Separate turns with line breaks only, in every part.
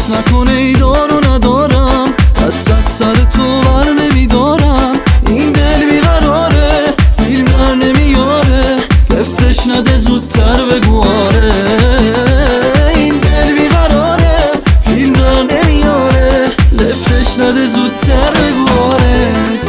حساس نکنه ای دارو ندارم، دست از سر تو بر نمیدارم. این دل بیقراره فیلم در نمیاره، لفتش نده زودتر بگو آره. این دل بیقراره فیلم در نمیاره، لفتش نده زودتر بگو آره.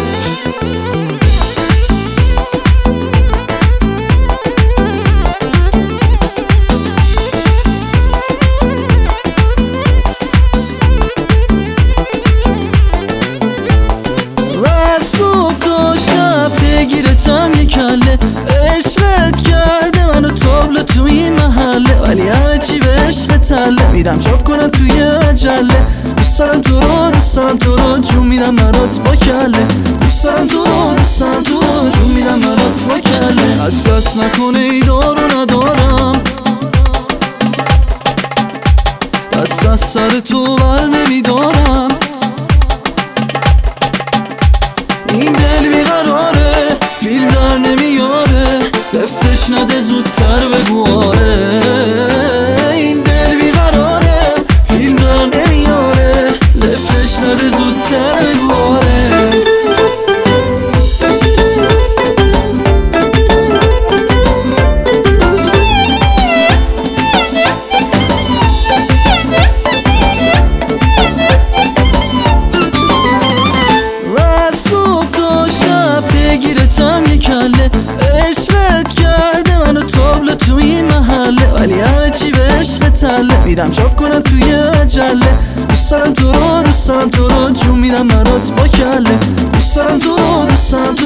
صبح تا شب پیگیرتم یه کله، عشقت کرده منو تابلو تو این محله، ولی همه چی به عشق تله، میدم چاپ کنن توی عجله. دوست دارم تو رو، دوست دارم تو رو، جون میدم برات با کله. دوست دارم تو رو، دوست دارم تو رو، جون میدم برات با کله. حساس نکنه ای دارو ندارم، دست از سر تو بر نمیدارم. این دل بیقراره فیلم در نمیاره، لفتش نده زودتر بگو آره. این دل بیقراره فیلم در نمیاره، لفتش نده زودتر بگو آره. پیگیرتم یه کله، عشقت کرده منو تابلو تو این محله، ولی همه چی به عشق تله، میدم چاپ کنن توی عجله. دوست دارم تو رو، دوست دارم تو رو، جون میدم برات با کله. دوست دارم تو رو، دوست دارم تو